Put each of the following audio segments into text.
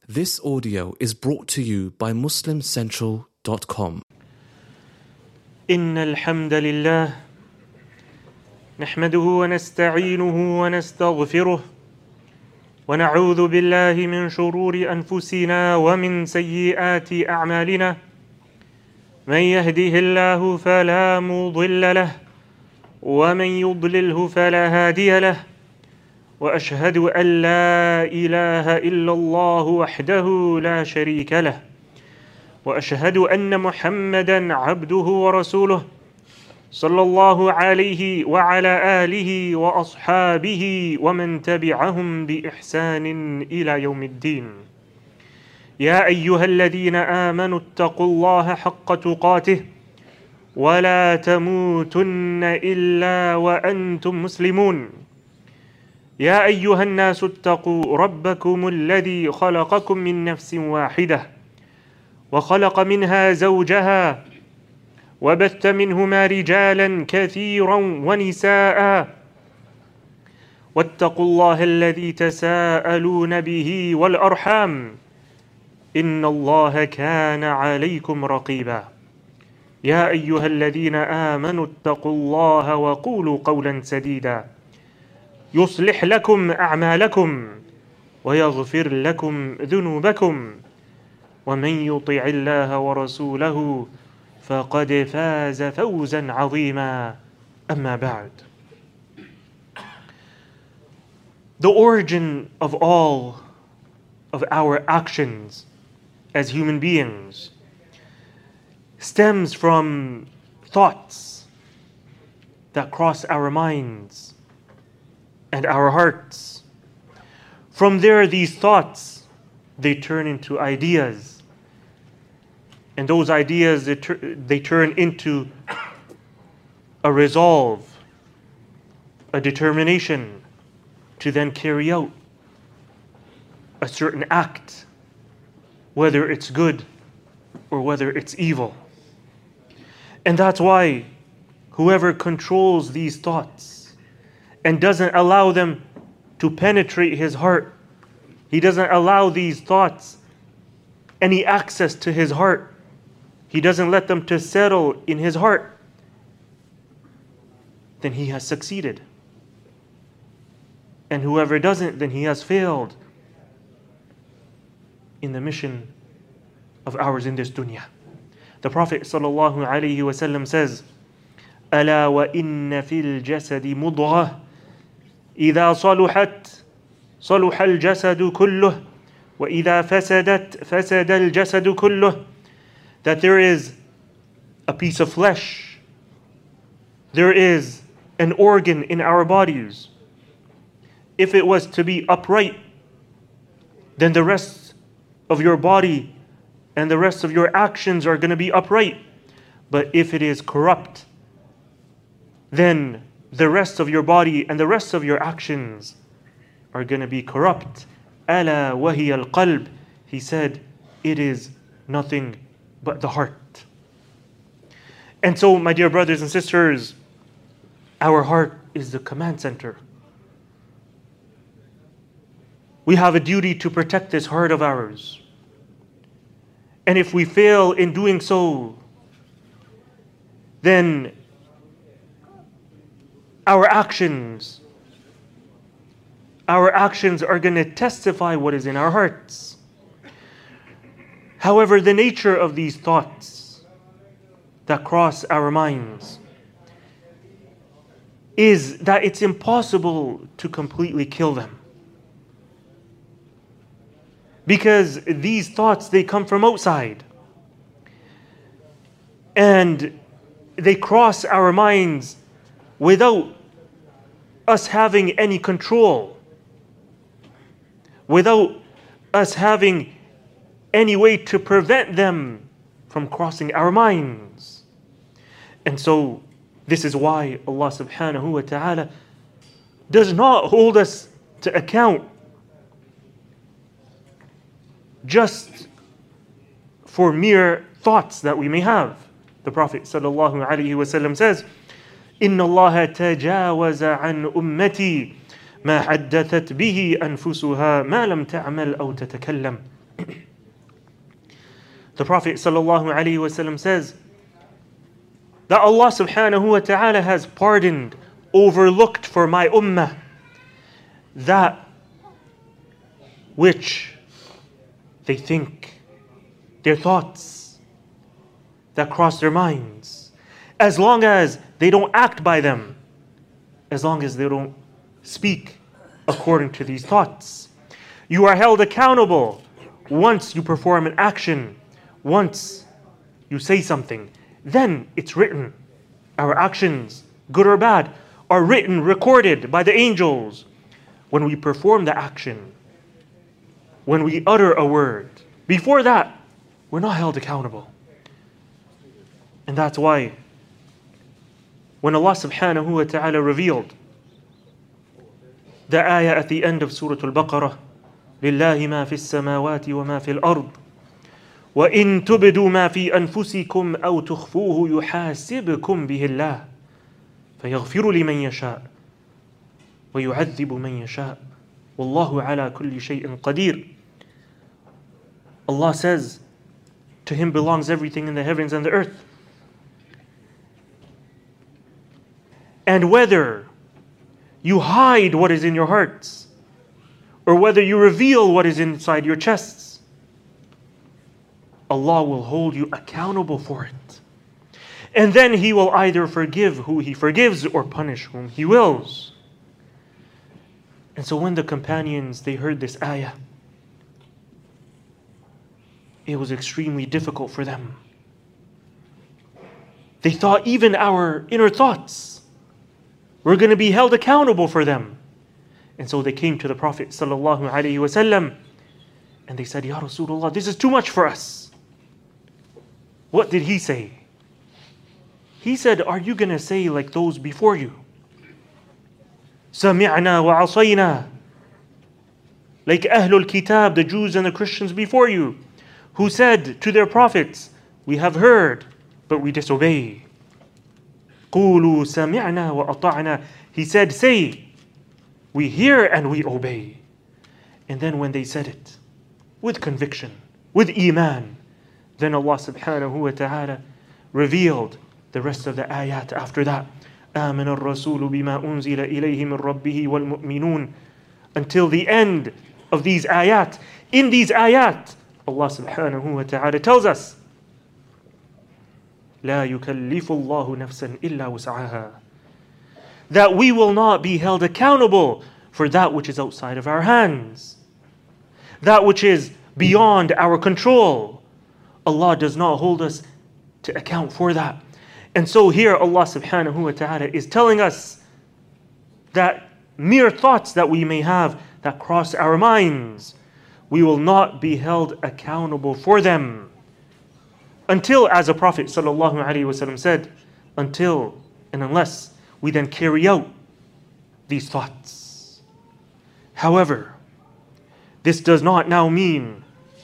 This audio is brought to you by MuslimCentral.com. إن الحمد لله نحمده ونستعينه ونستغفره ونعوذ بالله من شرور أنفسنا ومن سيئات أعمالنا من يهده الله فلا مضل له ومن يضلله فلا هادي له وأشهد أن لا إله إلا الله وحده لا شريك له وأشهد أن محمدًا عبده ورسوله صلى الله عليه وعلى آله وأصحابه ومن تبعهم بإحسان إلى يوم الدين. يا أيها الذين آمنوا اتقوا الله حق تقاته ولا تموتن إلا وأنتم مسلمون. يا أيها الناس اتقوا ربكم الذي خلقكم من نفس واحدة وخلق منها زوجها وبث منهما رجالا كثيرا ونساء واتقوا الله الذي تساءلون به والأرحام إن الله كان عليكم رقيبا. يا أيها الذين آمنوا اتقوا الله وقولوا قولا سديدا يصلح لكم أعمالكم ويغفر لكم ذنوبكم ومن يطع الله ورسوله فقد فاز فوزا عظيما. أما بعد. The origin of all of our actions as human beings stems from thoughts that cross our minds and our hearts. From there, these thoughts, they turn into ideas. And those ideas, they turn into a resolve, a determination to then carry out a certain act, whether it's good or whether it's evil. And that's why whoever controls these thoughts and doesn't allow them to penetrate his heart, he doesn't allow these thoughts any access to his heart, he doesn't let them to settle in his heart, then he has succeeded. And whoever doesn't, then he has failed in the mission of ours in this dunya. The Prophet ﷺ says, ألا وإن في الجسد مضغة إذا صلحت صلح الجسد كله وإذا فسدت فسد الجسد كله. That there is a piece of flesh, there is an organ in our bodies. If it was to be upright, then the rest of your body and the rest of your actions are going to be upright. But if it is corrupt, then the rest of your body and the rest of your actions are going to be corrupt. ألا وهي القلب. He said, it is nothing but the heart. And so, my dear brothers and sisters, our heart is the command center. We have a duty to protect this heart of ours. And if we fail in doing so, then our actions are going to testify what is in our hearts. However, the nature of these thoughts that cross our minds is that it's impossible to completely kill them. Because these thoughts, they come from outside. And they cross our minds without us having any control, without us having any way to prevent them from crossing our minds. And so this is why Allah subhanahu wa ta'ala does not hold us to account just for mere thoughts that we may have. The Prophet sallallahu alaihi wasallam says, إن الله تجاوز عن أمتي ما حدثت به أنفسها ما لم تعمل أو تتكلم. The Prophet ﷺ says that Allah subhanahu wa ta'ala has pardoned, overlooked for my ummah that which they think, their thoughts that cross their minds, as long as they don't act by them, as long as they don't speak according to these thoughts. You are held accountable once you perform an action, once you say something, then it's written. Our actions, good or bad, are written, recorded by the angels. When we perform the action, when we utter a word, before that, we're not held accountable. And that's why when Allah subhanahu wa ta'ala revealed the ayah at the end of Surah Al-Baqarah, لِلَّهِ مَا فِي السَّمَاوَاتِ وَمَا فِي الْأَرْضِ وَإِن تُبْدُوا مَا فِي أَنفُسِكُمْ أَوْ تُخْفُوهُ يُحَاسِبْكُم بِهِ اللَّهُ فَيَغْفِرُ لِمَن يَشَاءُ وَيُعَذِّبُ مَن يَشَاءُ وَاللَّهُ عَلَى كُلِّ شَيْءٍ قَدِيرٌ. Allah says, to Him belongs everything in the heavens and the earth. And whether you hide what is in your hearts, or whether you reveal what is inside your chests, Allah will hold you accountable for it. And then He will either forgive who He forgives or punish whom He wills. And so when the companions, they heard this ayah, it was extremely difficult for them. They thought even our inner thoughts were going to be held accountable for them. And so they came to the Prophet ﷺ and they said, Ya Rasulullah, this is too much for us. What did he say? He said, are you going to say like those before you? سَمِعْنَا وَعَصَيْنَا, like Ahlul Kitab, the Jews and the Christians before you, who said to their prophets, we have heard, but we disobey. قُولُوا سَمِعْنَا وَأَطَعْنَا. He said, say, we hear and we obey. And then when they said it, with conviction, with iman, then Allah subhanahu wa ta'ala revealed the rest of the ayat after that. آمن الرسول بما أنزل إليه من ربه والمؤمنون, until the end of these ayat. In these ayat, Allah subhanahu wa ta'ala tells us, لا يكلف الله نفسا إلا وسعها, that we will not be held accountable for that which is outside of our hands, that which is beyond our control. Allah does not hold us to account for that. And so here Allah subhanahu wa ta'ala is telling us that mere thoughts that we may have that cross our minds, we will not be held accountable for them until, as the Prophet sallallahu alaihi wasallam said, until and unless we then carry out these thoughts. However, this does not now mean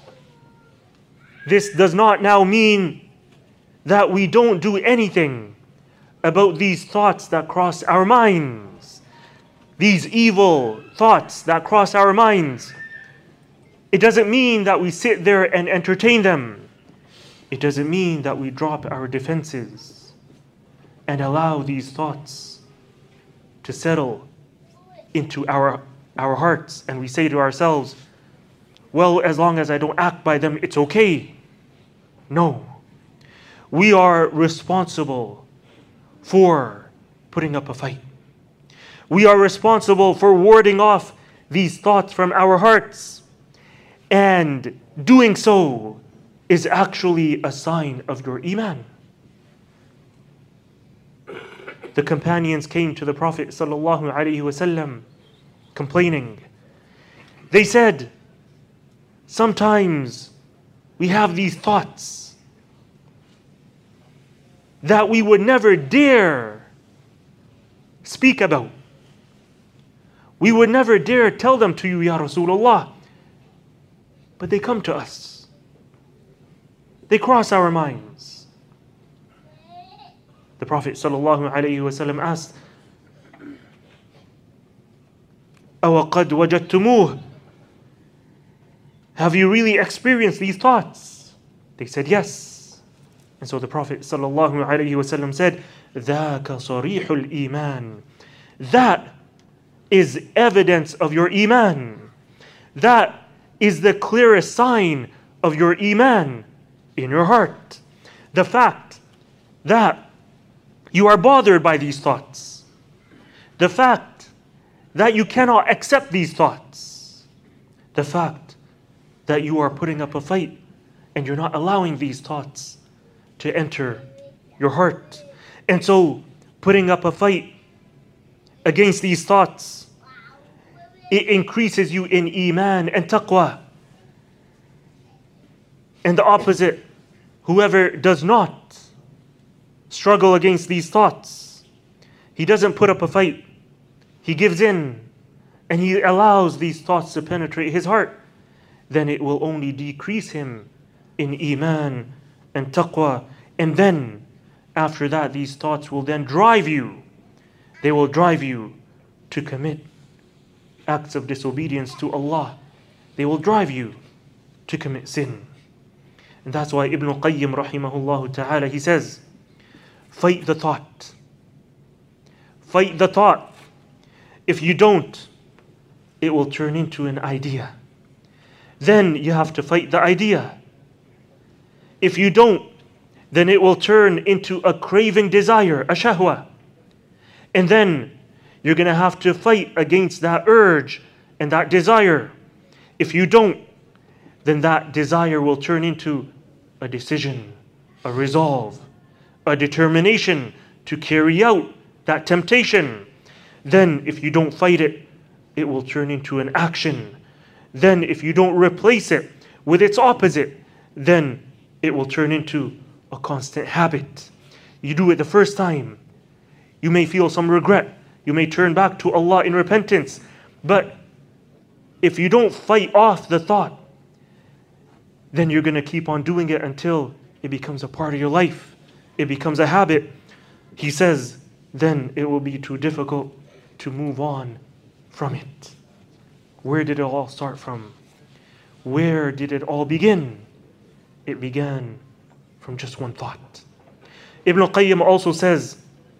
that we don't do anything about these thoughts that cross our minds, these evil thoughts that cross our minds. It doesn't mean that we sit there and entertain them. It doesn't mean that we drop our defenses and allow these thoughts to settle into our hearts, and we say to ourselves, well, as long as I don't act by them, it's okay. No. We are responsible for putting up a fight. We are responsible for warding off these thoughts from our hearts. And doing so is actually a sign of your iman. The companions came to the Prophet ﷺ complaining. They said, sometimes we have these thoughts that we would never dare speak about. We would never dare tell them to you, Ya Rasulullah. But they come to us. They cross our minds. The Prophet ﷺ asked, أَوَقَدْ وَجَدْتُمُوهُ, Have you really experienced these thoughts? They said yes. And so the Prophet ﷺ said, ذَاكَ صَرِيحُ الْإِيمَانِ. That is evidence of your iman. That is the clearest sign of your iman in your heart. The fact that you are bothered by these thoughts. The fact that you cannot accept these thoughts. The fact that you are putting up a fight and you're not allowing these thoughts to enter your heart. And so, putting up a fight against these thoughts, it increases you in iman and taqwa. And the opposite, whoever does not struggle against these thoughts, he doesn't put up a fight, he gives in, and he allows these thoughts to penetrate his heart, then it will only decrease him in iman and taqwa. And then, after that, these thoughts will then drive you. They will drive you to commit acts of disobedience to Allah. They will drive you to commit sin. And that's why Ibn Qayyim rahimahullah ta'ala, he says, fight the thought. Fight the thought. If you don't, it will turn into an idea. Then you have to fight the idea. If you don't, then it will turn into a craving desire, a shahwa. And then you're going to have to fight against that urge and that desire. If you don't, then that desire will turn into a decision, a resolve, a determination to carry out that temptation. Then if you don't fight it, it will turn into an action. Then if you don't replace it with its opposite, then it will turn into a constant habit. You do it the first time, you may feel some regret, you may turn back to Allah in repentance, but if you don't fight off the thought, then you're going to keep on doing it until it becomes a part of your life. It becomes a habit. He says, then it will be too difficult to move on from it. Where did it all start from? Where did it all begin? It began from just one thought. Ibn Qayyim also says,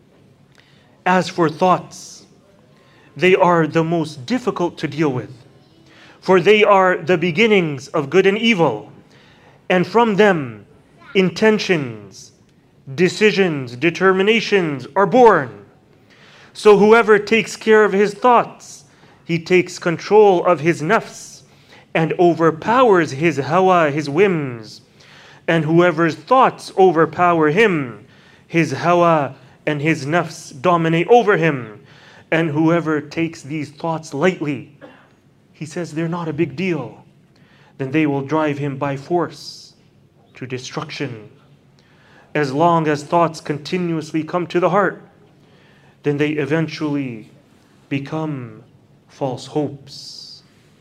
as for thoughts, they are the most difficult to deal with, for they are the beginnings of good and evil, and from them intentions, decisions, determinations are born. So whoever takes care of his thoughts, he takes control of his nafs and overpowers his hawa, his whims. And whoever's thoughts overpower him, his hawa and his nafs dominate over him. And whoever takes these thoughts lightly, he says they're not a big deal, then they will drive him by force to destruction. As long as thoughts continuously come to the heart, then they eventually become false hopes,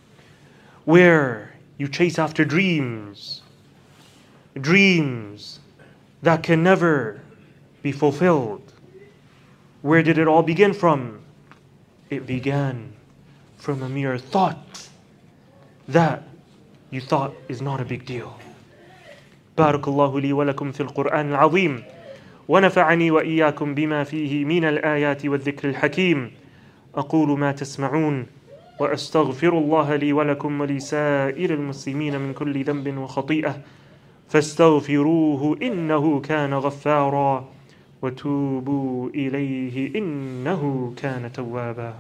where you chase after dreams that can never be fulfilled. Where did it all begin from? It began from a mere thought that you thought is not a big deal. بارك الله لي ولكم في القرآن العظيم ونفعني وإياكم بما فيه من الآيات والذكر الحكيم. أقول ما تسمعون وأستغفر الله لي ولكم ولسائر المسلمين من كل ذنب وخطيئة فاستغفروه إنه كان غفارا وتوبوا إليه إنه كان توابا.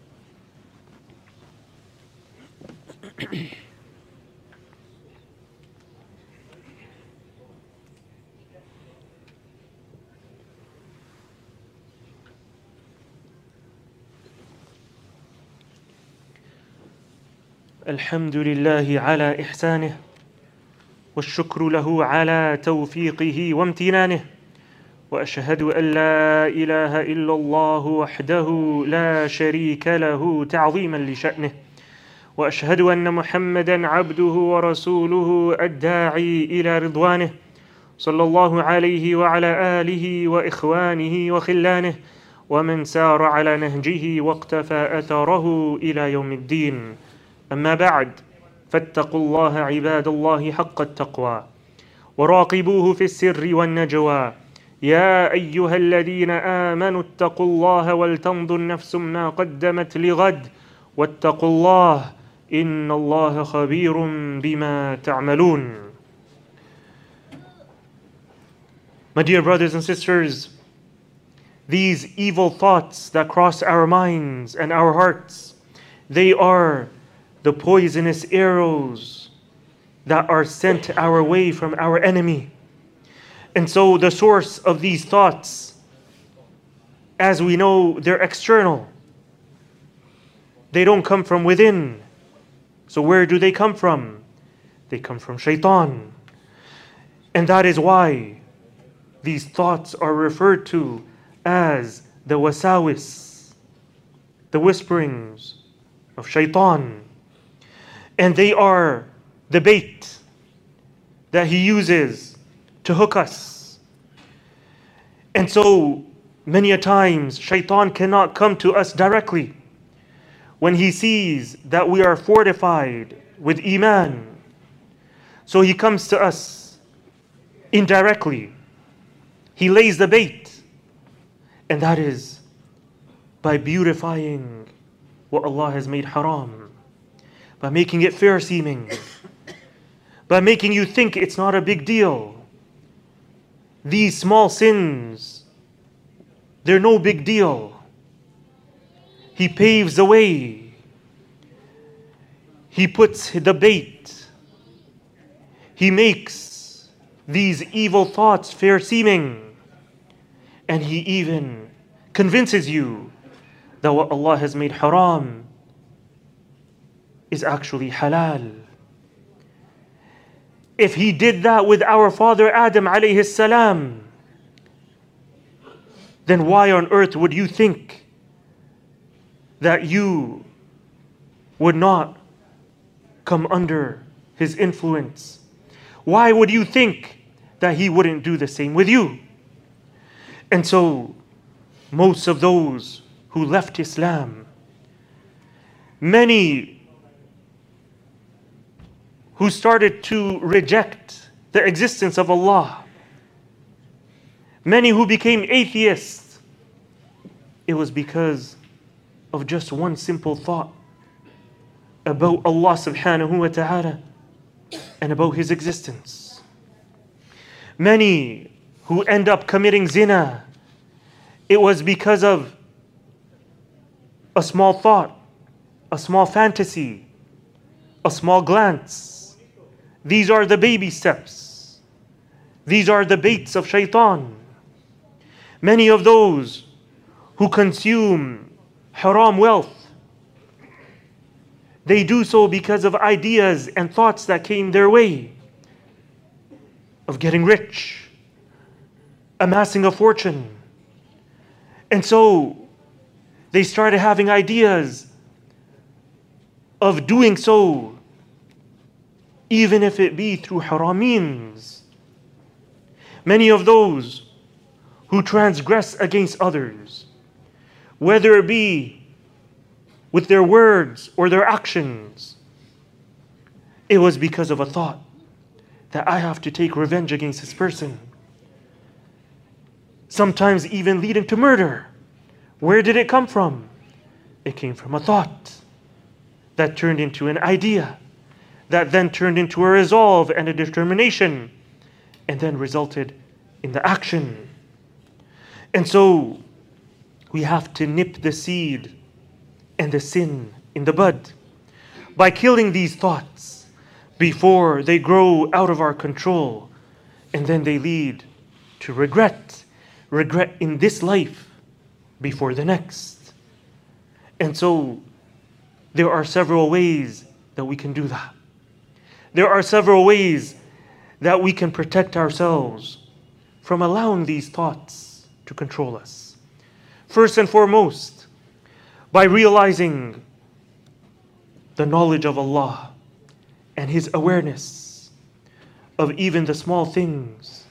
الحمد لله على إحسانه والشكر له على توفيقه وامتنانه وأشهد أن لا إله إلا الله وحده لا شريك له تعظيما لشأنه وأشهد أن محمدا عبده ورسوله الداعي إلى رضوانه صلى الله عليه وعلى آله وإخوانه وخلانه ومن سار على نهجه واقتفى أثره إلى يوم الدين. أما بعد فاتقوا الله عباد الله حق التقوى وراقبوه في السر والنجوى يا أيها الذين آمنوا اتقوا الله ولتنظر نفس ما قدمت لغد واتقوا الله إن الله خبير بما تعملون. My dear brothers and sisters, these evil thoughts that cross our minds and our hearts, they are the poisonous arrows that are sent our way from our enemy. And so the source of these thoughts, as we know, they're external. They don't come from within. So where do they come from? They come from shaitan. And that is why these thoughts are referred to as the wasawis, the whisperings of shaitan. And they are the bait that he uses to hook us. And so many a times shaitan cannot come to us directly. When he sees that we are fortified with iman, so he comes to us indirectly. He lays the bait, and that is by beautifying what Allah has made haram, by making it fair seeming, by making you think it's not a big deal. These small sins, they're no big deal. He paves the way. He puts the bait. He makes these evil thoughts fair seeming. And he even convinces you that what Allah has made haram is actually halal. If he did that with our father Adam alayhi salam, then why on earth would you think that you would not come under his influence? Why would you think that he wouldn't do the same with you? And so most of those who left Islam, many who started to reject the existence of Allah, many who became atheists, it was because of just one simple thought about Allah subhanahu wa ta'ala and about his existence. Many who end up committing zina, it was because of a small thought, a small fantasy, a small glance. These are the baby steps. These are the baits of shaitan. Many of those who consume haram wealth, they do so because of ideas and thoughts that came their way of getting rich, amassing a fortune. And so they started having ideas of doing so, even if it be through haram means. Many of those who transgress against others, whether it be with their words or their actions, it was because of a thought that I have to take revenge against this person. Sometimes even leading to murder. Where did it come from? It came from a thought that turned into an idea, that then turned into a resolve and a determination, and then resulted in the action. And so we have to nip the seed and the sin in the bud by killing these thoughts before they grow out of our control, and then they lead to regret in this life before the next. And so there are several ways that we can do that. There are several ways that we can protect ourselves from allowing these thoughts to control us. First and foremost, by realizing the knowledge of Allah and His awareness of even the small things.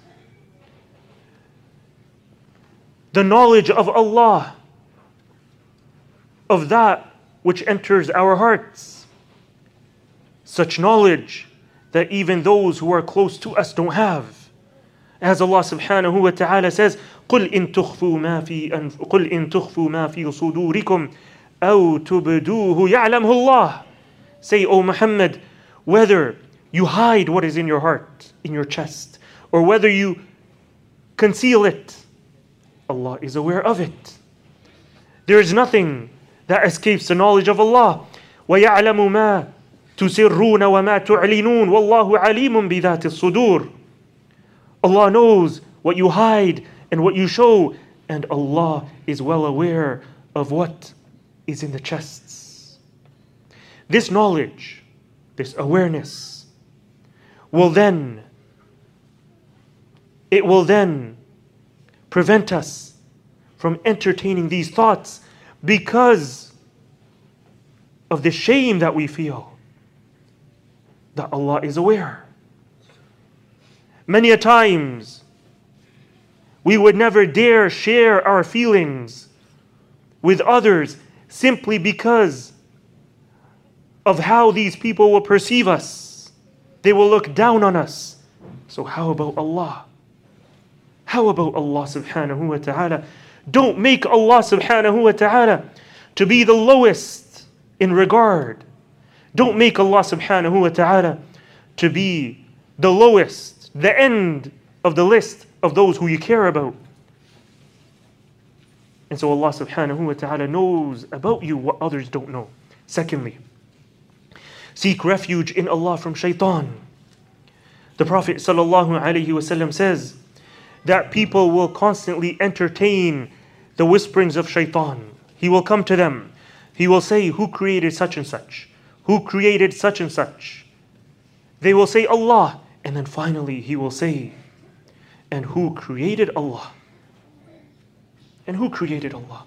The knowledge of Allah, of that which enters our hearts. such knowledge that even those who are close to us don't have. As Allah subhanahu wa ta'ala says, قُلْ إِن تُخْفُوا مَا فِي صُدُورِكُمْ أَوْ تُبْدُوهُ يَعْلَمْهُ اللَّهُ. Say, O Muhammad, whether you hide what is in your heart, in your chest, or whether you conceal it, Allah is aware of it. There is nothing that escapes the knowledge of Allah. وَيَعْلَمُ مَا تُسِرُّونَ وَمَا تُعْلِنُونَ وَاللَّهُ عَلِيمٌ بِذَاتِ الصُّدُورِ. Allah knows what you hide and what you show, and Allah is well aware of what is in the chests. This knowledge, this awareness, will then prevent us from entertaining these thoughts because of the shame that we feel that Allah is aware. Many a times we would never dare share our feelings with others simply because of how these people will perceive us. They will look down on us. So how about Allah? How about Allah subhanahu wa ta'ala? Don't make Allah subhanahu wa ta'ala to be the lowest in regard. Don't make Allah subhanahu wa ta'ala to be the lowest, the end of the list of those who you care about. And so Allah subhanahu wa ta'ala knows about you what others don't know. Secondly, seek refuge in Allah from shaitan. The Prophet sallallahu alaihi wasallam says that people will constantly entertain the whisperings of shaitan. He will come to them. He will say, who created such and such? Who created such and such? They will say, Allah. And then finally he will say, and who created Allah? And who created Allah?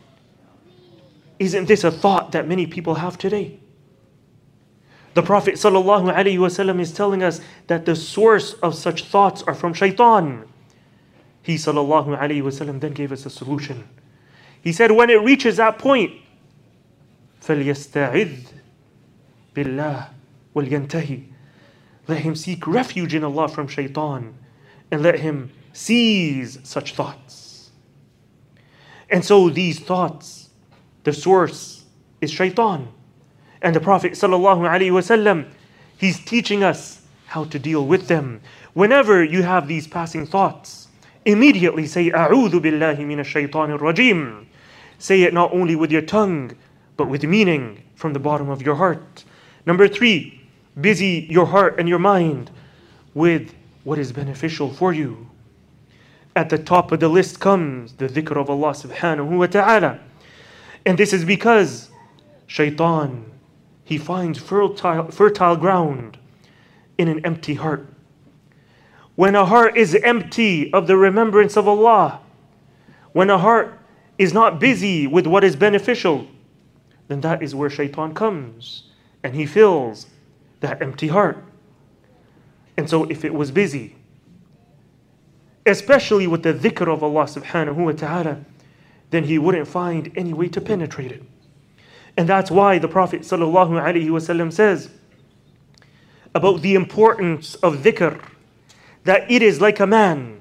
Isn't this a thought that many people have today? The Prophet ﷺ is telling us that the source of such thoughts are from shaitan. He ﷺ then gave us a solution. He said, when it reaches that point, فَلْيَسْتَعِذْ بِاللَّهِ وَلْيَنْتَهِ. Let him seek refuge in Allah from shaitan and let him seize such thoughts. And so these thoughts, the source is shaitan. And the Prophet ﷺ, he's teaching us how to deal with them. Whenever you have these passing thoughts, immediately say, أعوذ بالله من الشيطان الرجيم. Say it not only with your tongue, but with meaning from the bottom of your heart. Number 3, busy your heart and your mind with what is beneficial for you. At the top of the list comes the dhikr of Allah subhanahu wa ta'ala. And this is because shaitan, he finds fertile ground in an empty heart. When a heart is empty of the remembrance of Allah, when a heart is not busy with what is beneficial, then that is where shaitan comes and he fills that empty heart. And so if it was busy, especially with the dhikr of Allah subhanahu wa ta'ala, then he wouldn't find any way to penetrate it. And that's why the Prophet sallallahu alaihi wasallam says about the importance of dhikr, that it is like a man,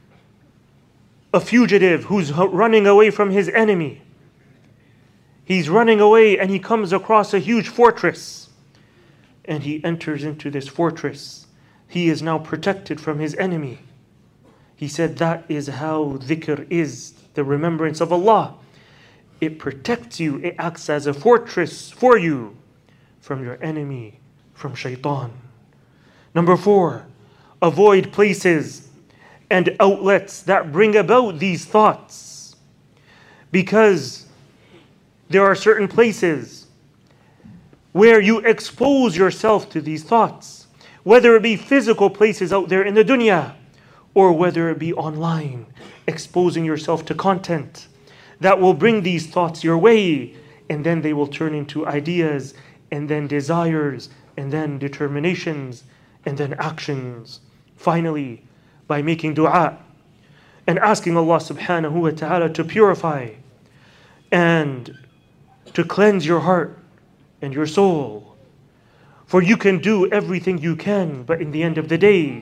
a fugitive who's running away from his enemy. He's running away and he comes across a huge fortress. And he enters into this fortress. He is now protected from his enemy. He said that is how dhikr is, the remembrance of Allah. It protects you. It acts as a fortress for you from your enemy, from shaitan. Number 4, avoid places and outlets that bring about these thoughts. Because there are certain places where you expose yourself to these thoughts, whether it be physical places out there in the dunya, or whether it be online, exposing yourself to content that will bring these thoughts your way, and then they will turn into ideas, and then desires, and then determinations, and then actions. Finally, by making dua and asking Allah subhanahu wa ta'ala to purify and to cleanse your heart and your soul For you can do everything you can, but in the end of the day,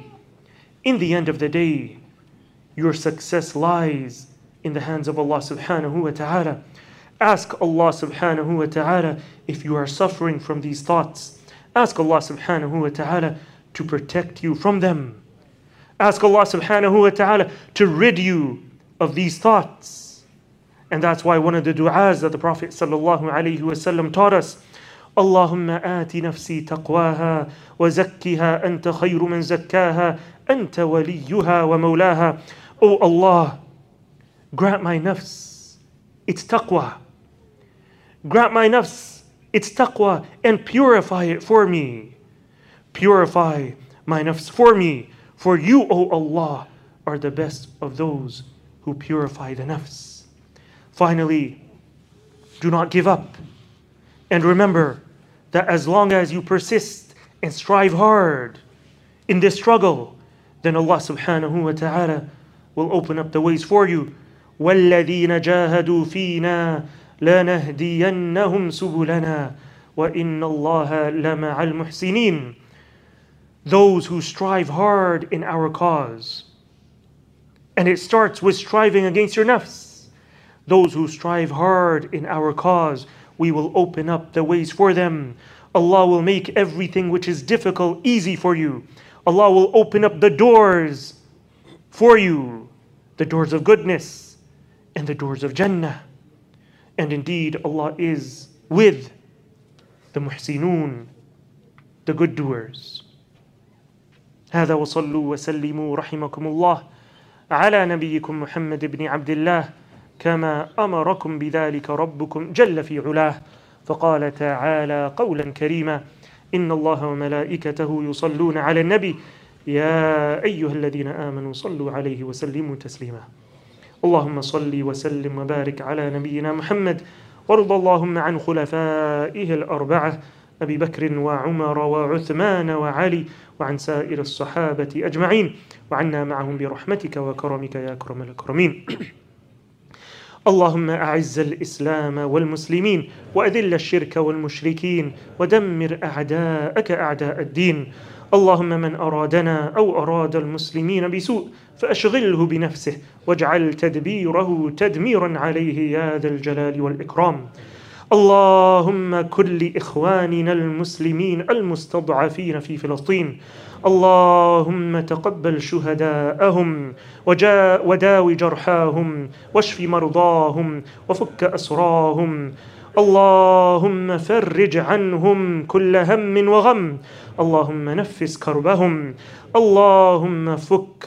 your success lies in the hands of Allah subhanahu wa ta'ala. Ask Allah subhanahu wa ta'ala if you are suffering from these thoughts. Ask Allah subhanahu wa ta'ala to protect you from them. Ask Allah subhanahu wa ta'ala to rid you of these thoughts. And that's why one of the du'as that the Prophet sallallahu alayhi wa sallam taught us, Allahumma ati nafsi taqwaha wa zakkiha anta khayru man zakkaha anta waliyuha wa mawlaha. Oh Allah, grant my nafs its taqwa. Grant my nafs its taqwa and purify it for me. Purify my nafs for me. For you, O Allah, are the best of those who purify the nafs. Finally, do not give up. And remember that as long as you persist and strive hard in this struggle, then Allah subhanahu wa ta'ala will open up the ways for you. وَالَّذِينَ جَاهَدُوا فِينَا لَنَهْدِيَنَّهُمْ سُبُلَنَا وَإِنَّ اللَّهَ لَمَعَ الْمُحْسِنِينَ. Those who strive hard in our cause. And it starts with striving against your nafs. Those who strive hard in our cause, we will open up the ways for them. Allah will make everything which is difficult easy for you. Allah will open up the doors for you, the doors of goodness and the doors of Jannah. And indeed, Allah is with the muhsinun, the good doers. هذا وصلوا وسلموا رحمكم الله على نبيكم محمد بن عبد الله كما أمركم بذلك ربكم جل في علاه. فقال تعالى قولا كريما: إن الله وملائكته يصلون على النبي يا أيها الذين آمنوا صلوا عليه وسلموا تسليما. اللهم صل وسلم وبارك على نبينا محمد، وارض اللهم عن خلفائه الأربعة أبي بكر وعمر وعثمان وعلي، وعن سائر الصحابة أجمعين، وعنا معهم برحمتك وكرمك يا أكرم الأكرمين. اللهم أعز الإسلام والمسلمين، وأذل الشرك والمشركين، ودمر أعداءك أعداء الدين. اللهم من أرادنا أو أراد المسلمين بسوء فأشغله بنفسه، واجعل تدبيره تدميرا عليه يا ذا الجلال والإكرام. اللهم كن لإخواننا المسلمين المستضعفين في فلسطين. اللهم تقبل شهداءهم وداوي جرحاهم، واشف مرضاهم، وفك أسراهم. اللهم فرج عنهم كل هم وغم. اللهم نفس كربهم. اللهم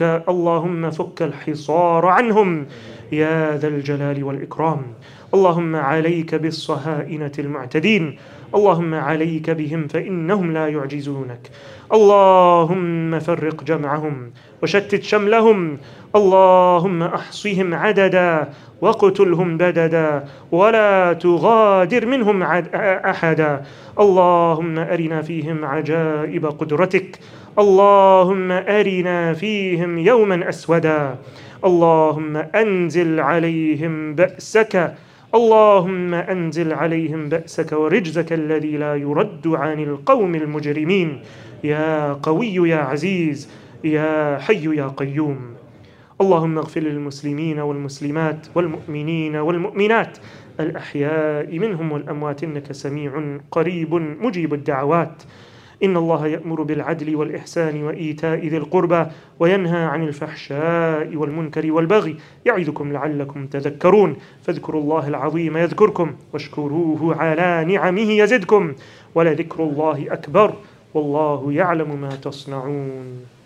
فك الحصار عنهم يا ذا الجلال والإكرام. اللهم عليك بالصهاينة المعتدين. اللهم عليك بهم فإنهم لا يعجزونك. اللهم فرق جمعهم وشتت شملهم. اللهم أحصهم عددا وقتلهم بددا، ولا تغادر منهم أحدا. اللهم أرنا فيهم عجائب قدرتك. اللهم أرنا فيهم يوما أسودا. اللهم أنزل عليهم بأسك. اللهم أنزل عليهم بأسك ورجزك الذي لا يرد عن القوم المجرمين. يا قوي يا عزيز يا حي يا قيوم. اللهم اغفر للمسلمين والمسلمات والمؤمنين والمؤمنات الأحياء منهم والأموات إنك سميع قريب مجيب الدعوات. إن الله يأمر بالعدل والإحسان وإيتاء ذي القربى وينهى عن الفحشاء والمنكر والبغي يعظكم لعلكم تذكرون. فاذكروا الله العظيم يذكركم، واشكروه على نعمه يزدكم، ولذكر الله أكبر والله يعلم ما تصنعون.